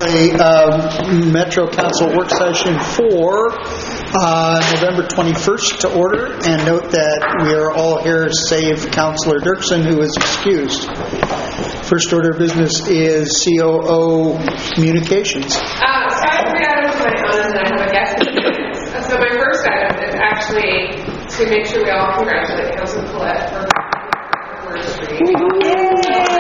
A Metro Council work session for November 21st to order, and note that we are all here save Councillor Dirksen, who is excused. First order of business is COO Communications. So I have 3 items of my own, and I have a guest. So my first item is actually to make sure we all congratulate Councilor Collette for her anniversary.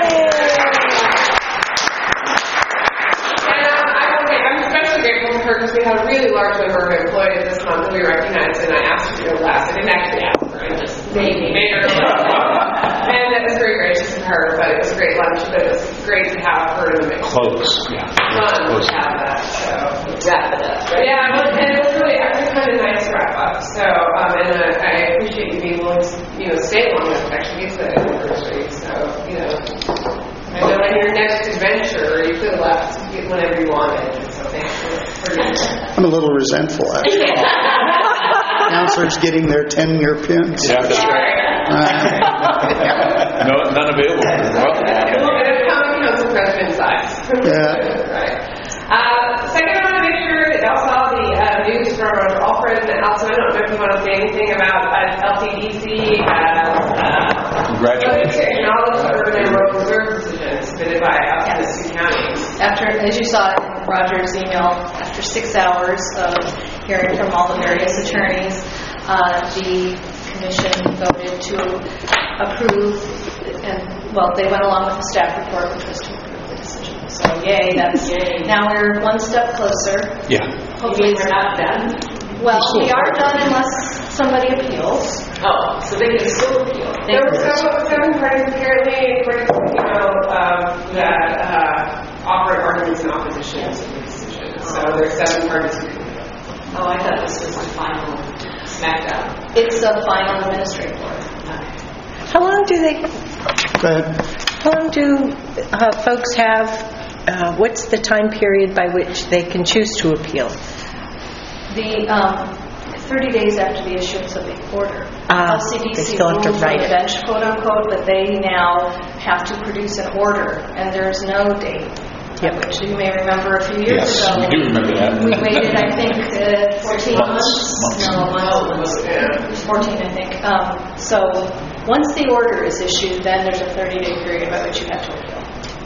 Because we had a really large number of employees this month that we recognized, and I asked her to go last. I didn't actually ask her, I just made her go last. And that was very gracious of her, but it was a great lunch, but it was great to have her in the mix. Close, yeah. Fun to have that, so. Wrap it up, right? Yeah, and it was really, actually kind of nice wrap up. So, and I appreciate you being willing to, stay long enough to actually get to that anniversary. So, I know in your next adventure, you could have left whenever you wanted. So thanks for I'm a little resentful, actually. Councillors getting their 10-year pins. Yeah, that's right. No, none available. Well, and it's common council president size. Yeah. Right. Second, I want to make sure that y'all saw the news from Alfred and Elton. I don't know if you want to say anything about LTDC. Congratulations. Acknowledge the urban and rural reserve decision submitted by the 2 counties. After, as you saw in Roger's email, after 6 hours of hearing from all the various attorneys, the commission voted to approve, they went along with the staff report, which was to approve the decision. So yay, now we're one step closer. Yeah. Hopefully we're not done. Well, we are done unless somebody appeals. Oh, so they can still appeal. There were 7 parties apparently, according to that offered arguments in opposition to the decision. So there's 7 parties who can appeal. Oh, I thought this was the final smackdown. It's a final administrative order. How long do they? Go ahead. How long do folks have? What's the time period by which they can choose to appeal? The 30 days after the issuance of the order. LCDC rules on the bench, quote unquote, but they now have to produce an order, and there's no date. Yep. Which you may remember a few years ago. Yes, we do remember that. We waited, I think, 14 months. No, months. 14, I think. So once the order is issued, then there's a 30-day period by which you have to appeal.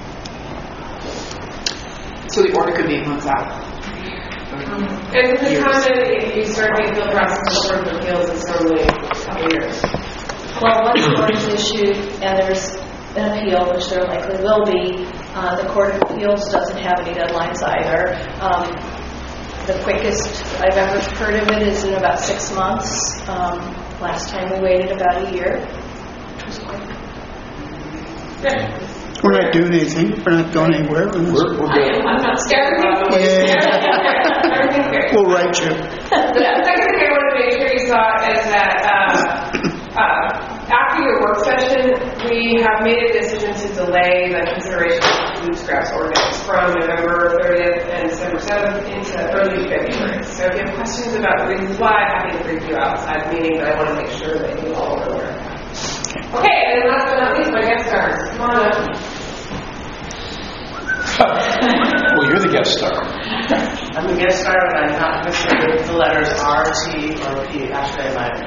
So the order could be months out. And the time that you start the appeal process of the Court of Appeals is normally a couple years. Well, once the order is issued and there's an appeal, which there likely will be, the Court of Appeals doesn't have any deadlines either. The quickest I've ever heard of it is in about 6 months. Last time we waited about a year, which was quick. Yeah. We're not doing anything. We're not going anywhere. We're good. I'm not scared about it. Everything's great. We'll write you. The second thing I want to make sure you saw is that after your work session, we have made a decision to delay the consideration of the food scraps ordinance from November 30th and December 7th into early February. So if you have questions about the reasons why, I'm happy to brief you outside the meeting, but I want to make sure that you all are aware of that. Okay, and then last but not least, my guest stars. Come on up. Well, you're the guest star. I'm the guest star, and I'm not going to say the letters R, T, or P. Actually, I might.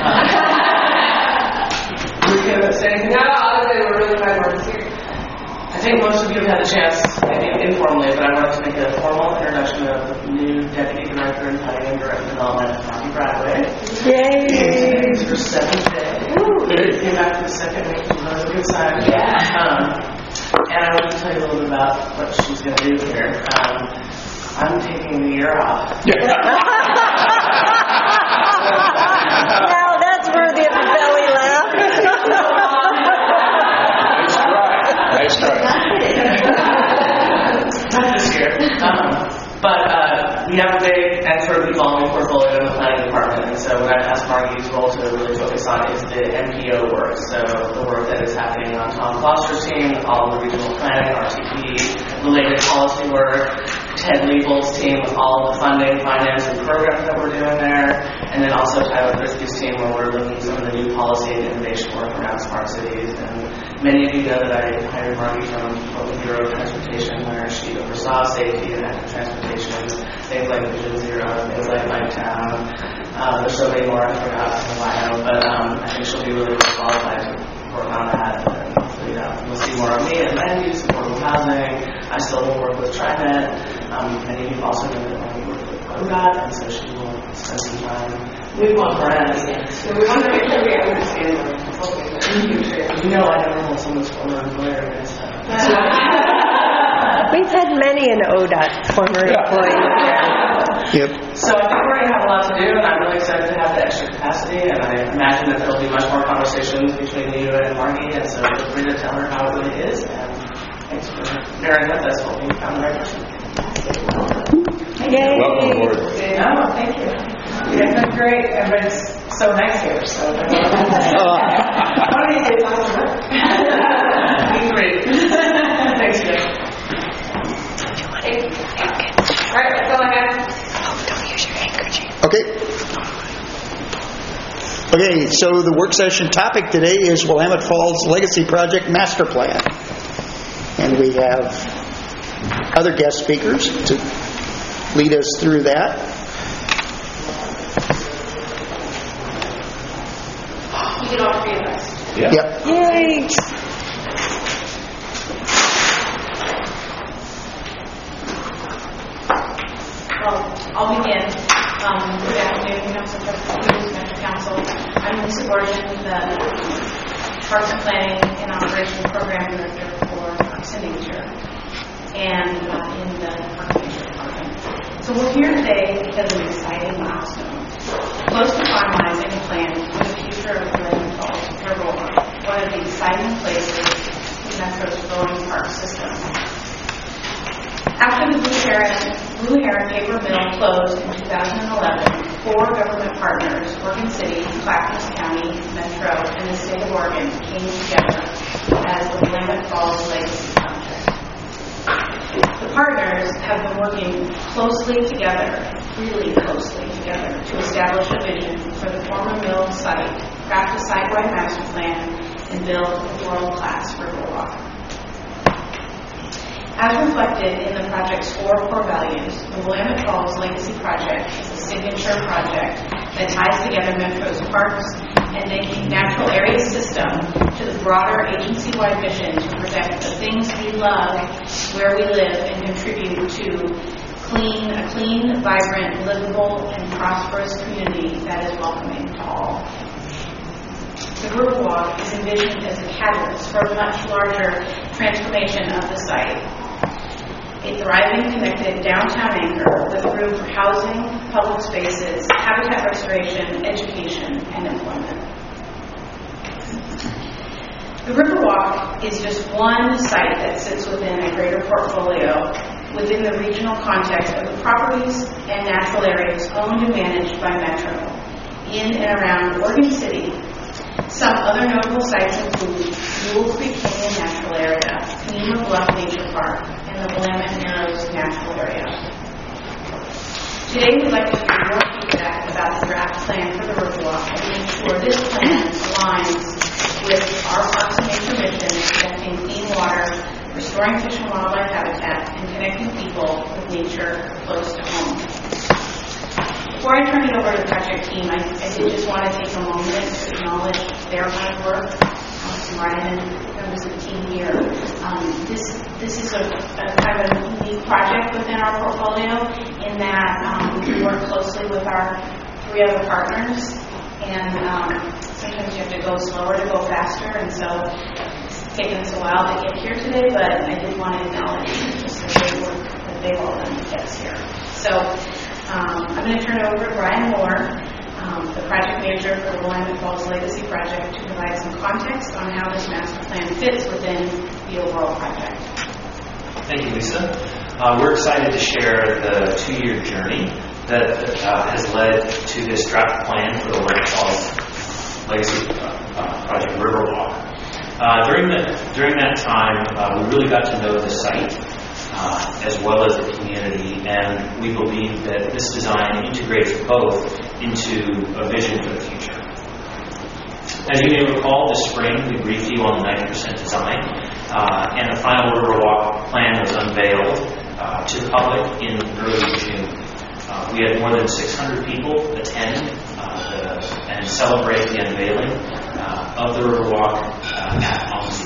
You can say anything. No, other than we're really glad we're here. I think most of you have had a chance, informally, but I wanted to make a formal introduction of the new Deputy Director in Planning and Direct Development, Marty Bradway. Yay! It's her 7th day. Came back for the 2nd week, which was a good sign. Yeah. And I want to tell you a little bit about what she's going to do here. I'm taking the year off. Now that's worthy of a belly laugh. Nice try. Not this year. But we have a big and sort of evolving portfolio in the planning department, and so what I've asked Margie's role to really focus on is the MPO work. So the work that is happening on Tom Foster's team, all the regional planning, RTP, related policy work, Ted Liefeld's team with all the funding, finance, and programs that we're doing there, and then also Tyler Friske's team where we're looking at some of the new policy and innovation work around smart cities. And many of you know that I hired Margie from the Bureau of Transportation, where she oversees facade safety and active transportation, things like Vision Zero, things like Lifetown. There's so many more I forgot in the bio, but I think she'll be really qualified to work on that. And, you'll see more of me in land use, affordable housing. I still will work with TriNet. Many of you also know that I work with ODOT, and so she will spend some time with my friends. So we want to make sure we understand them. You know I never hold someone's former employer against them. We've had many an ODOT former employee. Yep. So I think we're going to have a lot to do, and I'm really excited to have the extra capacity, and I imagine that there'll be much more conversations between you and Margie, and so feel free to tell her how it really is, and thanks for bearing with us while we found the right person. Yay! Welcome aboard. No, thank you. You guys look great, but it's so nice here, so. One of these days I'll have to work. Great. Thanks, guys. All right, that's all I have. Okay. Okay, so the work session topic today is Willamette Falls Legacy Project Master Plan. And we have other guest speakers to lead us through that. You get all three of us. Yeah. Yep. Yay! Well, I'll begin. Good afternoon, Council President, Metro Council. I'm Lisa Gordon, the Parks and Planning and Operations Program Director for Parks and Nature, and in the Parks and Nature Department. So we're here today because of an exciting milestone. Close to finalizing a plan for the future of Willamette Falls Riverwalk, one of the exciting places in Metro's growing park system. After the Blue Heron Paper Mill closed in 2011, 4 government partners, Oregon City, Clackamas County, Metro, and the state of Oregon came together as the Willamette Falls Legacy Project. The partners have been working closely together, really closely together, to establish a vision for the former mill site, craft a site-wide master plan, and build a world-class riverwalk. As reflected in the project's 4 core values, the Willamette Falls Legacy Project is a signature project that ties together Metro's parks and natural area system to the broader agency-wide mission to protect the things we love where we live and contribute to a clean, vibrant, livable, and prosperous community that is welcoming to all. The Riverwalk is envisioned as a catalyst for a much larger transformation of the site. A thriving, connected downtown anchor with room for housing, public spaces, habitat restoration, education, and employment. The Riverwalk is just one site that sits within a greater portfolio within the regional context of the properties and natural areas owned and managed by Metro in and around Oregon City. Some other notable sites include Mule Creek Canyon Natural Area, Kenema Bluff Nature Park, and the Willamette Narrows Natural Area. Today we'd like to hear more feedback about the draft plan for the Riverwalk and make sure this plan aligns with our Parks and Nature mission of protecting clean water, restoring fish and wildlife habitat, and connecting people with nature close to home. Before I turn it over to the project team, I did just want to take a moment to acknowledge their hard work. Ryan and members of the team here. This is a kind of a unique project within our portfolio in that we work closely with our 3 other partners, and sometimes you have to go slower to go faster, and so it's taken us a while to get here today, but I did want to acknowledge just the great work that they've all done to get us here. So I'm going to turn it over to Brian Moore, the project manager for the Willamette Falls Legacy Project, to provide some context on how this master plan fits within the overall project. Thank you, Lisa. We're excited to share the 2-year journey that has led to this draft plan for the Willamette Falls Legacy Project Riverwalk. During that time, we really got to know the site as well as the community, and we believe that this design integrates both into a vision for the future. As you may recall, this spring we briefed you on the 90% design, and the final Riverwalk plan was unveiled to the public in early June. We had more than 600 people attend and celebrate the unveiling of the Riverwalk at Almsey.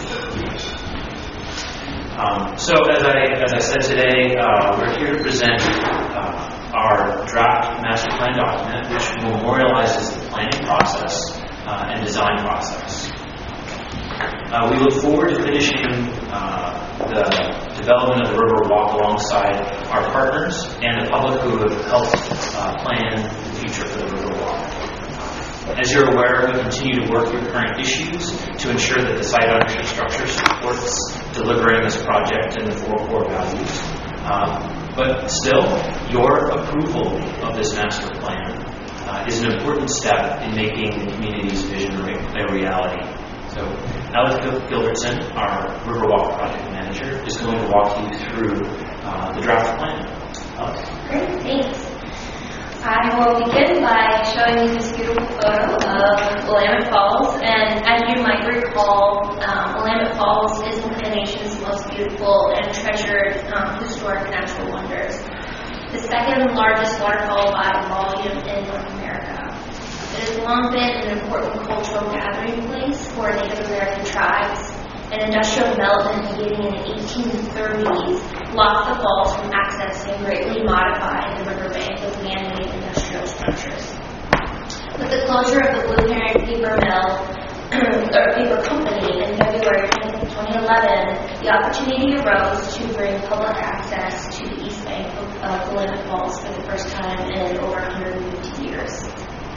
So as I said today, we're here to present our draft master plan document, which memorializes the planning process and design process. We look forward to finishing the development of the Riverwalk alongside our partners and the public who have helped plan the future for the Riverwalk. As you're aware, we continue to work through current issues to ensure that the site ownership structure supports delivering this project and the 4 core values. But still, your approval of this master plan is an important step in making the community's vision a reality. So Alex Gilbertson, our Riverwalk project manager, is going to walk you through the draft plan. Alex? Great, thanks. I will begin by showing you this beautiful photo of Willamette Falls. And as you might recall, Willamette Falls is one of the nation's most beautiful and treasured historic natural wonders. The second largest waterfall by volume in North America. It has long been an important cultural gathering place for Native American tribes. An industrial development beginning in the 1830s blocked the falls from access and greatly modified the riverbank with man-made industrial structures. With the closure of the Blue Heron Paper Mill, or paper company in February 2011, the opportunity arose to bring public access to the east bank of Willamette Falls for the first time in over 150 years.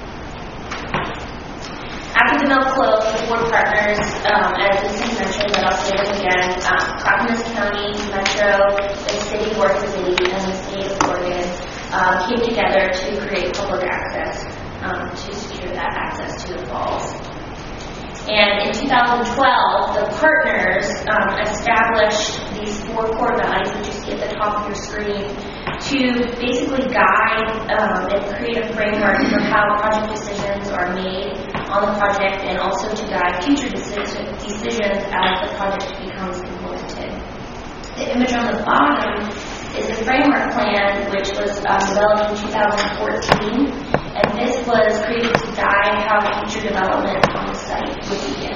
After the mill closed, the 4 partners, as Lisa mentioned, but I'll say them again, Clackamas County, Metro, the City of Orchard City, and the State of Oregon came together to create public access to secure that access to the falls. And in 2012, the partners established these 4 core values, which you see at the top of your screen, to basically guide and create a framework for how project decisions are made on the project and also to guide future decisions as the project becomes implemented. The image on the bottom is the framework plan, which was developed in 2014, and this was created to guide how future development on the site would begin.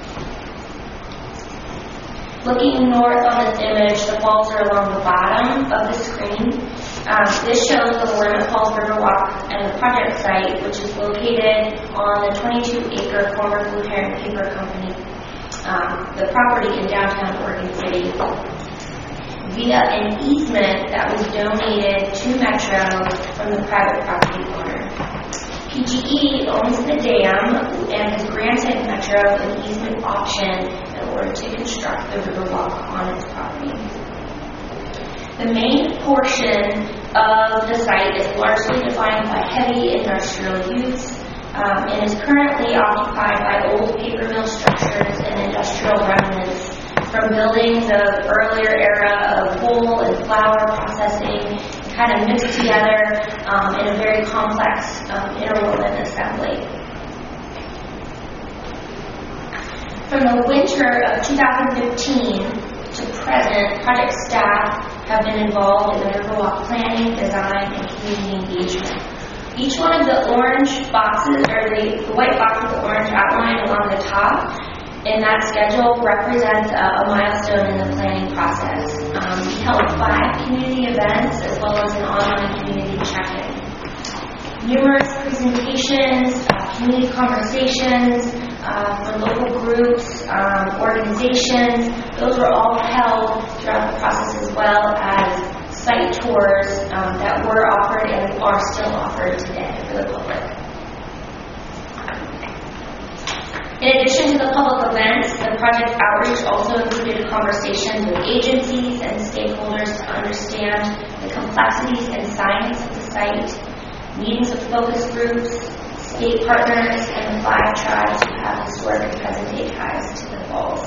Looking north on this image, the falls are along the bottom of the screen. This shows the Willamette Falls Riverwalk and the project site, which is located on the 22-acre former Blue Heron Paper Company, the property in downtown Oregon City, via an easement that was donated to Metro from the private property owner. PGE owns the dam and has granted Metro an easement option in order to construct the Riverwalk on its property. The main portion of the site is largely defined by heavy industrial use and is currently occupied by old paper mill structures and industrial remnants from buildings of earlier era of wool and flour processing, kind of mixed together in a very complex interwoven assembly. From the winter of 2015 to present, project staff have been involved in the Riverwalk planning, design, and community engagement. Each one of the orange boxes, or the white box with the orange outline along the top, in that schedule represents a milestone in the planning process. We held 5 community events as well as an online community check-in. Numerous presentations, community conversations for local groups, organizations, those were all held throughout the process, as well as site tours that were offered and are still offered today for the public. In addition to the public events, the project outreach also included conversations with agencies and stakeholders to understand the complexities and science of the site, meetings with focus groups, state partners, and the 5 tribes who have historic and present-day ties to the falls.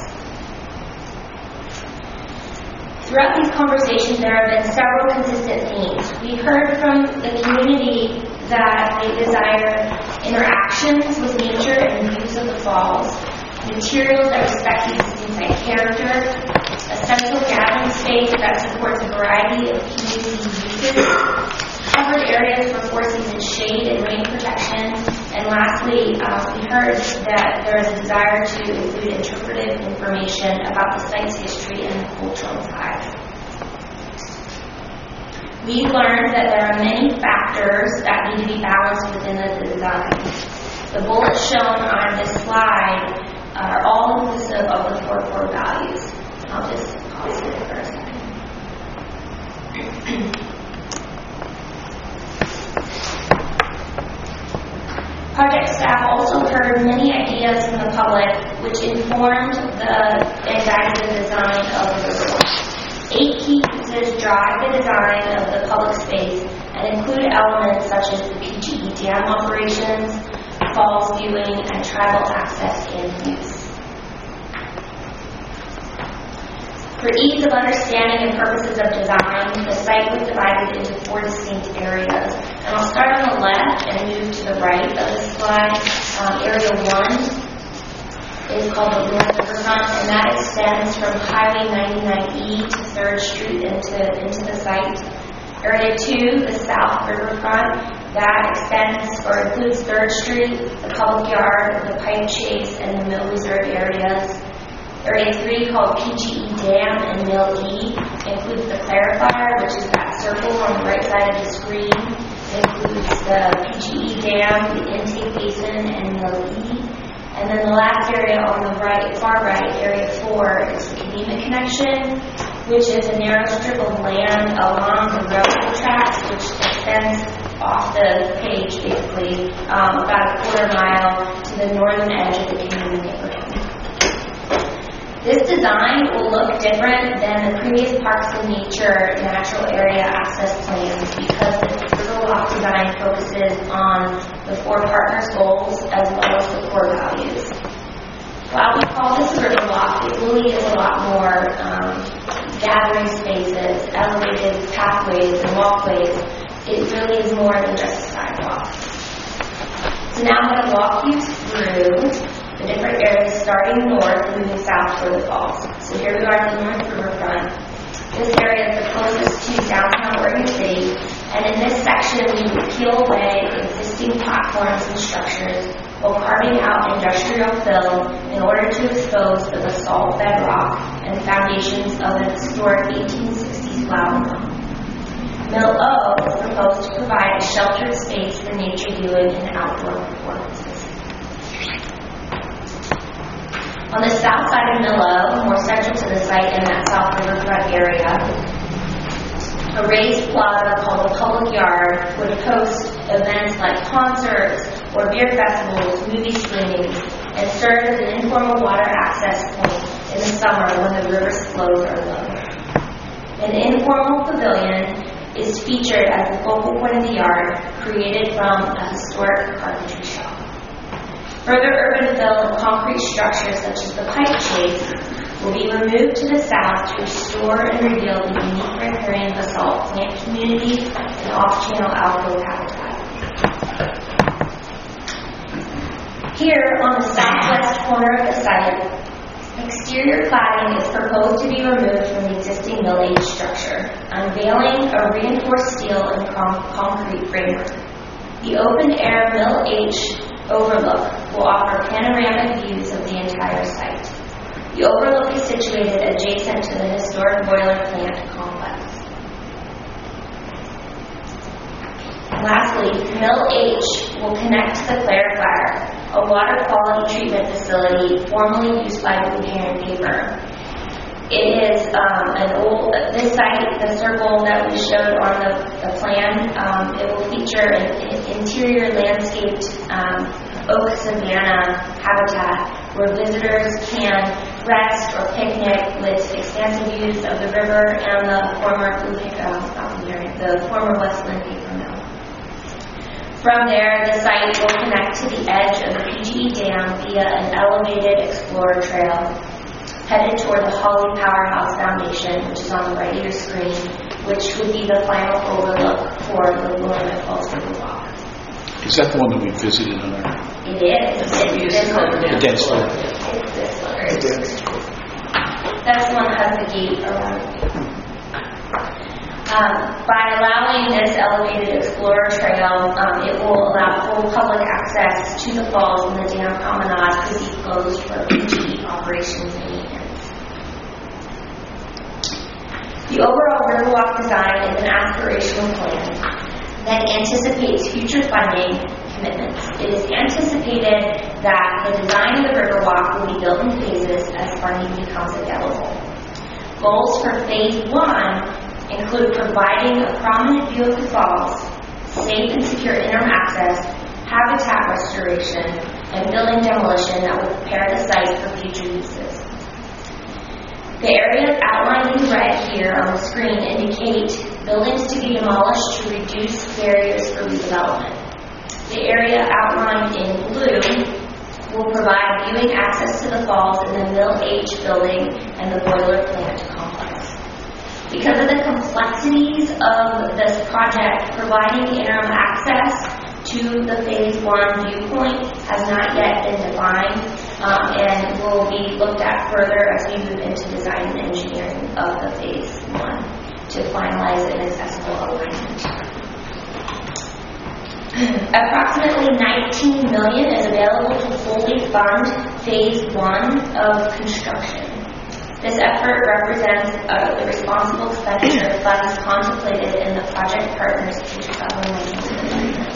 Throughout these conversations, there have been several consistent themes. We heard from the community that they desire interactions with nature and views of the falls, materials that respect the existing site character, a central gathering space that supports a variety of community uses, covered areas for four-season shade and rain protection, and lastly, we heard that there is a desire to include interpretive information about the site's history and cultural ties. We learned that there are many factors that need to be balanced within the design. The bullets shown on this slide are all inclusive of the 4 core values. I'll just pause it for a second. Project staff also heard many ideas from the public which informed and guided the design of the Riverwalk. 8 key pieces drive the design of the public space and include elements such as the PGE dam operations, falls viewing, and tribal access and use. For ease of understanding and purposes of design, the site was divided into 4 distinct areas. And I'll start on the left and move to the right of the slide. Area 1 is called the North Riverfront, and that extends from Highway 99E to 3rd Street into the site. Area 2, the South Riverfront, that extends or includes 3rd Street, the Public Yard, the Pipe Chase, and the Mill Reserve areas. Area 3, called PGE Dam and Mill E, includes the clarifier, which is that circle on the right side of the screen. It includes the PGE Dam, the intake basin, and Mill E. And then the last area on the right, far right, area 4, is the Kenema Connection, which is a narrow strip of land along the railroad tracks, which extends off the page, basically, about a quarter mile to the northern edge of the Kenema neighborhood. This design will look different than the previous Parks and Nature natural area access plans because the Riverwalk design focuses on the 4 partners' goals as well as the core values. While we call this a Riverwalk, it really is a lot more gathering spaces, elevated pathways, and walkways. It really is more than just a sidewalk. So now I'm going to walk you through the different areas starting north and moving south toward the falls. So here we are at the North Riverfront. This area is the closest to downtown Oregon City, and in this section we peel away existing platforms and structures while carving out industrial fill in order to expose the basalt bedrock and foundations of an historic 1860s flour mill. Mill O is proposed to provide a sheltered space for nature viewing and outdoor performances. On the south side of Mill O, more central to the site in that South Riverfront area, a raised plaza called the Public Yard would host events like concerts or beer festivals, movie screenings, and serve as an informal water access point in the summer when the river's flows are low. An informal pavilion is featured as the focal point of the yard, created from a historic carpentry shop. Further urban fill and concrete structures such as the Pipe Chase will be removed to the south to restore and reveal the unique riparian basalt plant community and off-channel alcove habitat. Here on the southwest corner of the site, exterior cladding is proposed to be removed from the existing Mill H structure, unveiling a reinforced steel and concrete framework. The open-air Mill H overlook will offer panoramic views of the entire site. The overlook is situated adjacent to the historic boiler plant complex. And lastly, Mill H will connect to the clarifier, a water quality treatment facility formerly used by Blue Heron Paper. It is this site, the circle that we showed on the plan, it will feature an interior landscaped oak savanna habitat where visitors can rest or picnic with expansive views of the river and the former Westland Paper Mill. From there, the site will connect to the edge of the PGE Dam via an elevated explorer trail, headed toward the Holly Powerhouse Foundation, which is on the right of your screen, which would be the final overlook for the Willamette Falls Riverwalk. Is that the one that we visited on our... It is. It's this one. The dense one. It's this one. That's the one that has the gate around it. By allowing this elevated explorer trail, it will allow full public access to the falls, and the dam promenade could be closed for PGE operations and maintenance. The overall Riverwalk design is an aspirational plan that anticipates future funding commitments. It is anticipated that the design of the Riverwalk will be built in phases as funding becomes available. Goals for Phase 1 include providing a prominent view of the falls, safe and secure interim access, habitat restoration, and building demolition that will prepare the site for future uses. The areas outlined in red here on the screen indicate buildings to be demolished to reduce barriers for redevelopment. The area outlined in blue will provide viewing access to the falls in the Mill H building and the boiler plant complex. Because of the complexities of this project, providing interim access to the Phase 1 viewpoint has not yet been defined and will be looked at further as we move into design and engineering of the Phase 1 to finalize an accessible alignment. Approximately $19 million is available to fully fund Phase 1 of construction. This effort represents the responsible expenditure of funds contemplated in the project partners' 2019 agreement.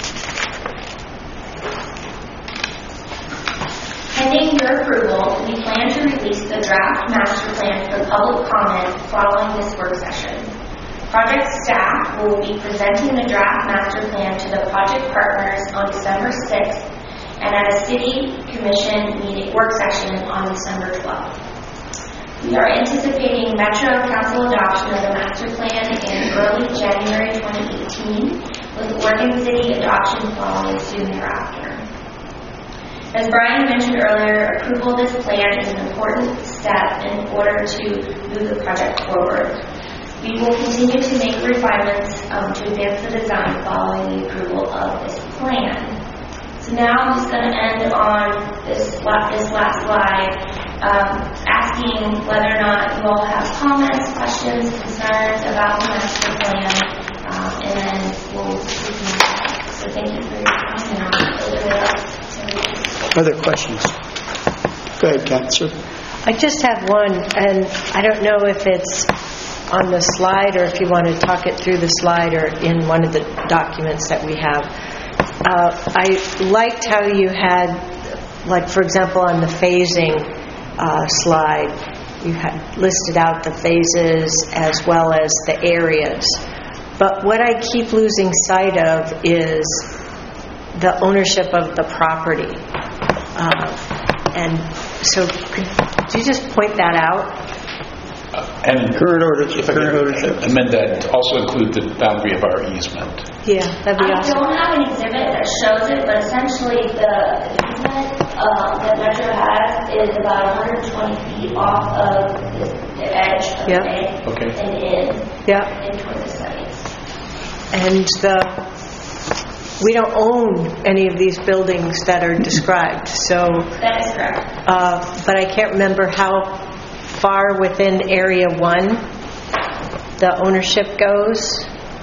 Pending your approval, we plan to release the draft master plan for public comment following this work session. Project staff will be presenting the draft master plan to the project partners on December 6th and at a City Commission meeting work session on December 12th. We are anticipating Metro Council adoption of the master plan in early January 2018, with Oregon City adoption following soon thereafter. As Brian mentioned earlier, approval of this plan is an important step in order to move the project forward. We will continue to make refinements to advance the design following the approval of this plan. So now I'm just going to end on this last slide. Asking whether or not you all have comments, questions, concerns about the master plan, and then we'll continue. So thank you for your time, and I'll open it up to Other questions? Go ahead, Councilor. I just have one, and I don't know if it's on the slide or if you want to talk it through the slide or in one of the documents that we have. I liked how you had, like, for example, on the phasing slide, you had listed out the phases as well as the areas. But what I keep losing sight of is the ownership of the property. And so could you just point that out? And Current order. If I could amend that to also include the boundary of our easement. Yeah, that'd be awesome. I don't have an exhibit that shows it, but essentially the easement that Metro has is about 120 feet off of the edge of the bay and in towards the sites. And we don't own any of these buildings that are described, so. That is correct. But I can't remember how far within Area 1 the ownership goes.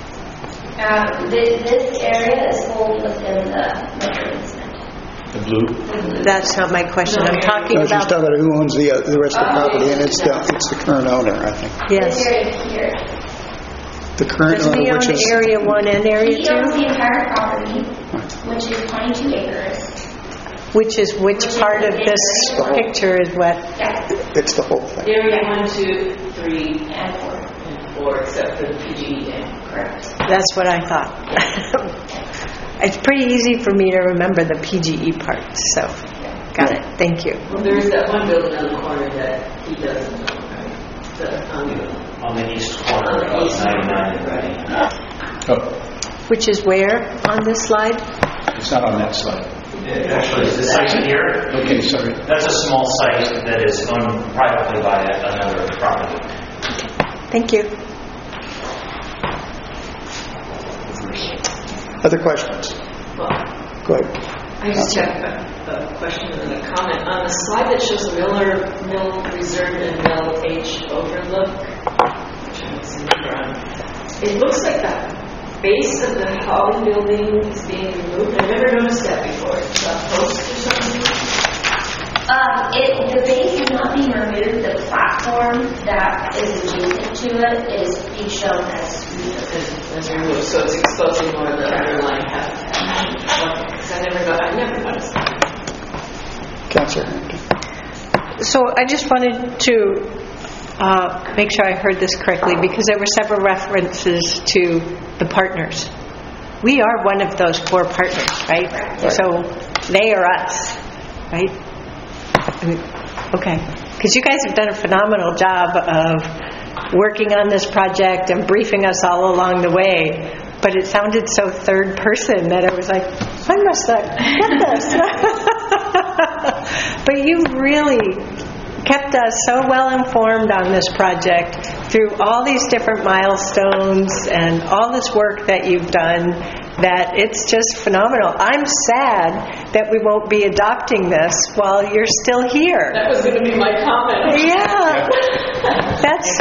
This area is fully within the Metro easement. The blue? That's not my question. I'm talking I was just about. talking about who owns the rest of the property, and it's the current owner, I think. Yes. This area here. The current Does he owner, own which is Area 1 and Area 2? He owns the entire property, which is 22 acres. Which part of this picture is what? Yeah. it's the whole thing. Area 1, 2, 3, And 4. and 4, except for the PGE dam. Correct. That's what I thought. It's pretty easy for me to remember the PGE part, so got it. Thank you. Well, there's that one building on the corner that he doesn't know, right? On the east corner of 99 and Reading. Oh, Which is where on this slide? it's not on that slide. Actually, is this site here? Okay, sorry. That's a small site that is owned privately by another property. Thank you. Other questions? Go ahead. I just have a question and a comment. On the slide that shows the Miller Mill Reserve and Mill H overlook, which I'm missing from, it looks like the base of the Holly building is being removed. I've never noticed that before. It's a post or something? The base is not being removed. The platform that is adjacent to it is being shown as removed, so it's exposing more of the underlying habitat. Because I never noticed that. Councilor. So I just wanted to make sure I heard this correctly, because there were several references to the partners. We are one of those 4 partners, right? So they are us, right? Okay. Because you guys have done a phenomenal job of working on this project and briefing us all along the way. But it sounded so third person that I was like, I must not get this. But you really kept us so well informed on this project through all these different milestones and all this work that you've done, that it's just phenomenal. I'm sad that we won't be adopting this while you're still here. That was going to be my comment. Yeah. That's...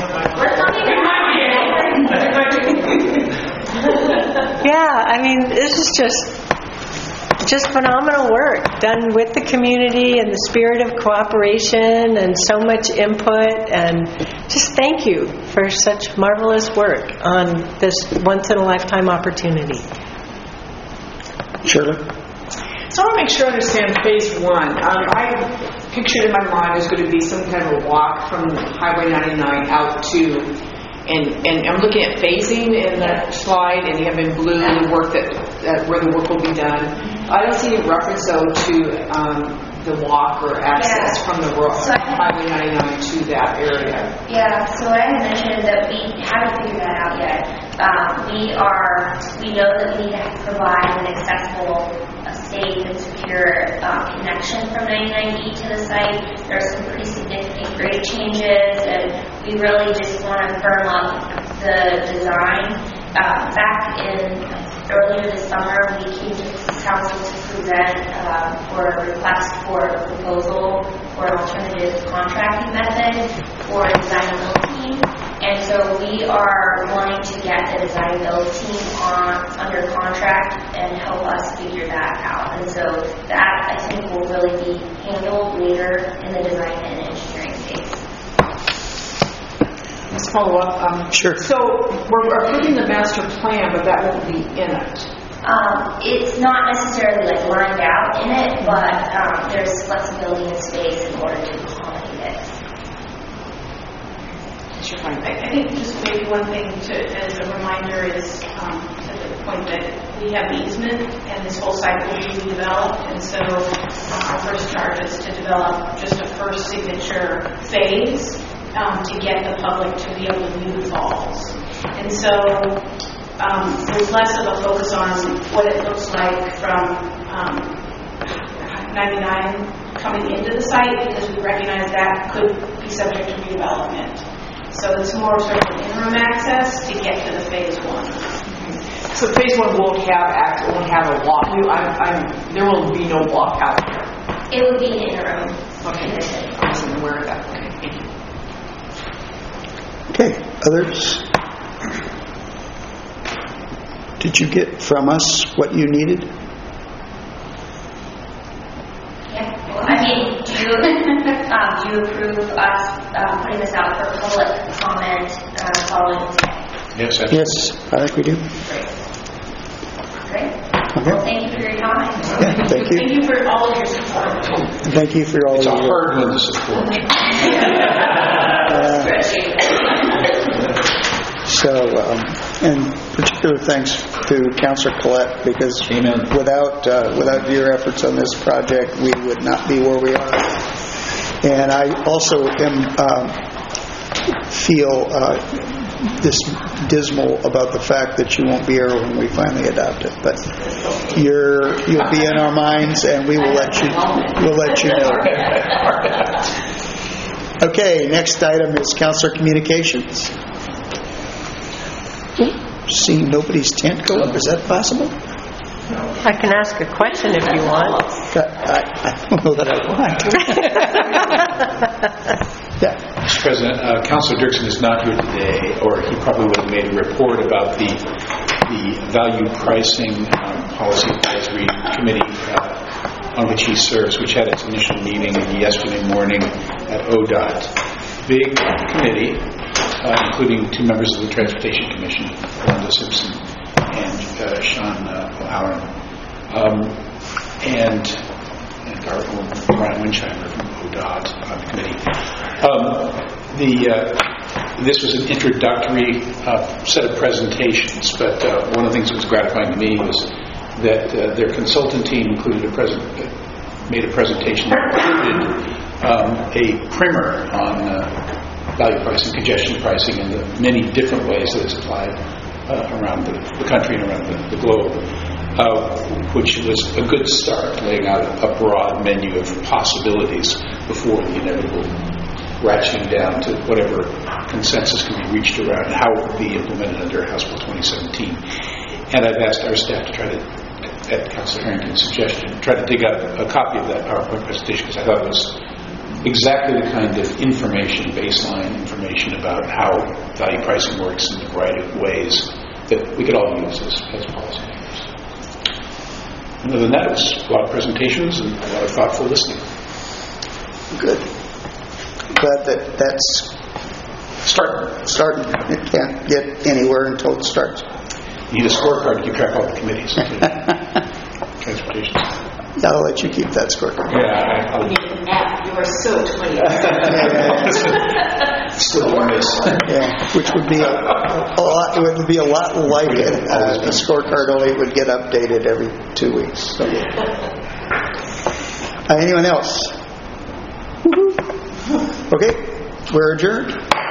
Yeah, I mean, this is just phenomenal work done with the community and the spirit of cooperation and so much input, and just thank you for such marvelous work on this once-in-a-lifetime opportunity. Shirley? So I want to make sure I understand phase 1. I pictured in my mind there's going to be some kind of a walk from Highway 99 out to, and I'm looking at phasing in that slide, and you have in blue the work that where the work will be done. I don't see any reference though to the walk or access from the Highway 99 to that area. Yeah, so I had mentioned that we haven't figured that out yet. We know that we need to provide an accessible, safe and secure connection from 99D to the site. There are some pretty significant grade changes, and we really just want to firm up the design. Back in earlier this summer, we came to council to present for a request for a proposal for an alternative contracting method for a design build team. And so we are wanting to get the design build team under contract and help us figure that out. And so that, I think, will really be handled later in the design and engineering phase. Let's follow up. Sure. So we're approving the master plan, but that won't be in it. It's not necessarily like lined out in it, but there's flexibility in space in order to accommodate it. I think just maybe one thing as a reminder is at the point that we have the easement and this whole site will be redeveloped, and so our first charge is to develop just a first signature phase to get the public to be able to view the falls. And so there's less of a focus on what it looks like from 99 coming into the site, because we recognize that could be subject to redevelopment. So it's more sort of an interim access to get to the phase 1. So phase 1 won't have a walk. There will be no walk out there. It would be an interim. Okay. I wasn't aware of that. Okay. Thank you. Okay, others? Did you get from us what you needed? Yeah. Well, I mean, do you approve us putting this out for public comment following today? Yes, absolutely. Yes, I think we do. Great. Okay. Well, thank you for your time. Yeah, thank you. Thank you for all of your support. Thank you for all It's a of your hard one to support. And particular thanks to Councilor Collette, because without your efforts on this project, we would not be where we are. And I also feel dismal about the fact that you won't be here when we finally adopt it. But you'll be in our minds, and we will let you know. Okay, next item is Councilor Communications. Seeing nobody's tent go up, is that possible? I can ask a question if you want. I don't know that I want. Yeah. Mr. President, Councilor Dirksen is not here today, or he probably would have made a report about the value pricing policy advisory committee on which he serves, which had its initial meeting yesterday morning at ODOT. Big committee, including 2 members of the Transportation Commission, Linda Simpson and Sean O'Halloran, and Brian Winsheimer from ODOT on the committee. This was an introductory set of presentations, but one of the things that was gratifying to me was that their consultant team made a presentation that included a primer on value pricing, congestion pricing, and the many different ways that it's applied around the country and around the globe, which was a good start, laying out a broad menu of possibilities before the inevitable ratcheting down to whatever consensus can be reached around how it would be implemented under House Bill 2017. And I've asked our staff to try to, at Councilor Harrington's suggestion, try to dig up a copy of that PowerPoint presentation, because I thought it was exactly the kind of information, baseline information about how value pricing works in a variety of ways that we could all use as policymakers. And other than that, it was a lot of presentations and a lot of thoughtful listening. Good. Glad that's starting. It can't get anywhere until it starts. You need a scorecard to keep track of all the committees. Transportation. I'll let you keep that scorecard. Yeah. We need an app. You are so 20. Still doing this. Yeah, which would be a lot. It would be a lot like a scorecard, only it would get updated every 2 weeks. So. Anyone else? Okay, we're adjourned.